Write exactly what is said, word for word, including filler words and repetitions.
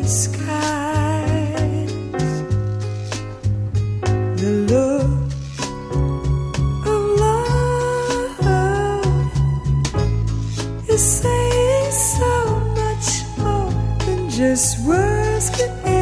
skies. The look of love is saying so much more than just words can